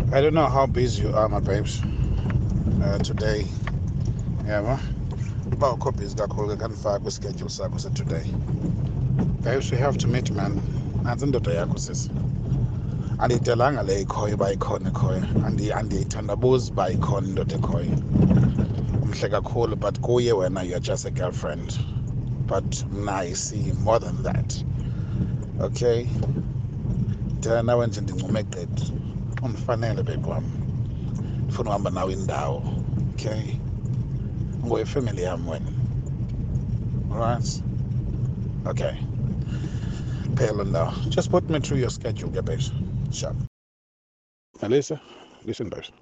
I don't know how busy you are, my babes, today. Yeah, but copies that call can fag with schedule circles today. Babes, we have to meet, man. And in the day, sis. And it telanga lay koi by con koi, and the thunderbolts by con dot koi. Mhleka cool, but go ye when you're just a girlfriend. But nice, see more than that. Okay? Tell now when you make it. Unfanele, babe. Funa uhamba nawe indawo. Okay? Family yami wena. Alright? Okay. Pale now. Just put me through your schedule, yeah, babes. Sure. Melissa, listen, babes.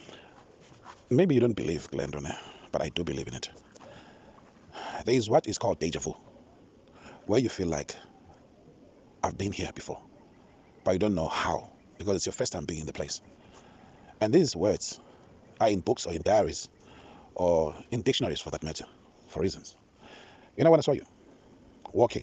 Maybe you don't believe Glendon, but I do believe in it. There is what is called deja vu, where you feel like I've been here before, but you don't know how, because it's your first time being in the place. And these words are in books or in diaries or in dictionaries for that matter, for reasons. You know, when I saw you walking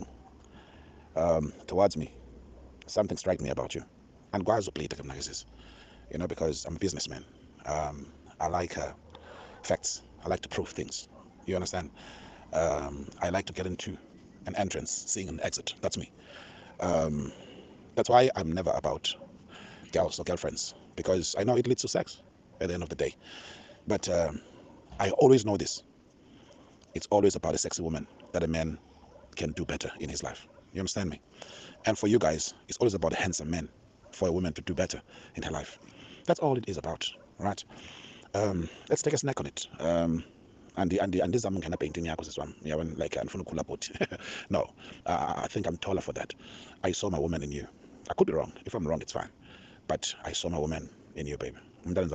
towards me, something struck me about you. And guys play recognizes, because I'm a businessman. I like facts. I like to prove things. You understand? I like to get into an entrance, seeing an exit. That's me. Um, that's why I'm never about girls or girlfriends, because I know it leads to sex at the end of the day. But I always know this. It's always about a sexy woman that a man can do better in his life. You understand me? And for you guys, it's always about a handsome man for a woman to do better in her life. That's all it is about, right? Let's take a snack on it. And this I'm kind of painting this one. Yeah, when like I'm from Kulapot. No, I think I'm taller for that. I saw my woman in you. I could be wrong. If I'm wrong, it's fine. But I saw my woman in you, baby.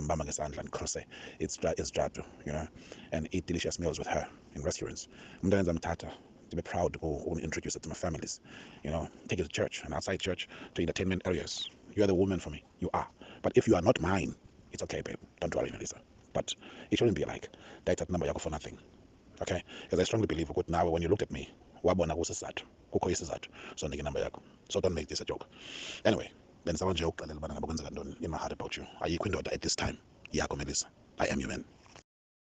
It's Drato, and eat delicious meals with her in restaurants. Tata to be proud to introduce it to my families, take it to church and outside church to entertainment areas. You are the woman for me. You are. But if you are not mine, it's okay, babe. Don't worry, Melissa. But it shouldn't be like that number for nothing. Okay? Because I strongly believe good now when you looked at me, wabona kusizathu. Kukho isizathu. So ndike number yakho. So don't make this a joke. Anyway, then someone joke a little bit in my heart about you. Ayikho indoda at this time. Yakho Melissa. I am your man.